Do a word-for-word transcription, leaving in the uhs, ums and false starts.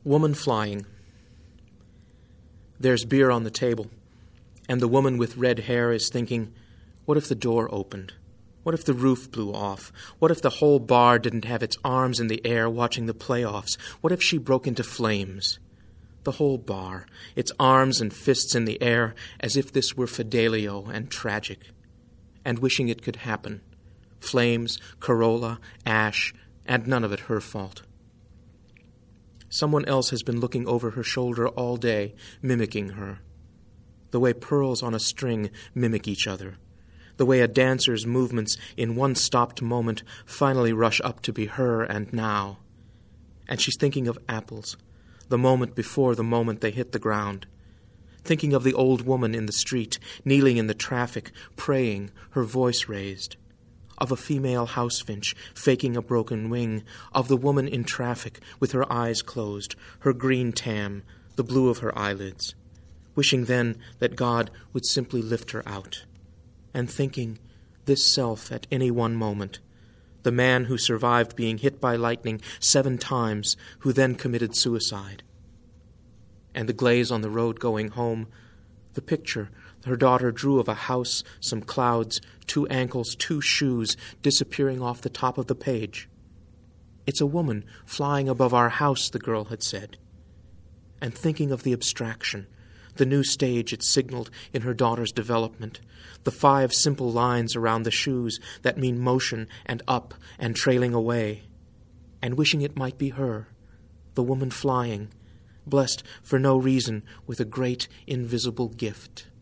Woman flying. There's beer on the table, and the woman with red hair is thinking, what if the door opened? What if the roof blew off? What if the whole bar didn't have its arms in the air watching the playoffs? What if she broke into flames? The whole bar, its arms and fists in the air, as if this were Fidelio and tragic. And wishing it could happen. Flames, Corolla, ash, and none of it her fault. Someone else has been looking over her shoulder all day, mimicking her. The way pearls on a string mimic each other. The way a dancer's movements in one stopped moment finally rush up to be her and now. And she's thinking of apples, the moment before the moment they hit the ground. Thinking of the old woman in the street, kneeling in the traffic, praying, her voice raised. Of a female housefinch faking a broken wing. Of the woman in traffic with her eyes closed, her green tam, the blue of her eyelids. Wishing then that God would simply lift her out. And thinking, this self at any one moment, the man who survived being hit by lightning seven times, who then committed suicide. And the glaze on the road going home, the picture her daughter drew of a house, some clouds, two ankles, two shoes, disappearing off the top of the page. It's a woman flying above our house, the girl had said. And thinking of the abstraction, the new stage it signaled in her daughter's development, the five simple lines around the shoes that mean motion and up and trailing away, and wishing it might be her, the woman flying, blessed for no reason with a great invisible gift.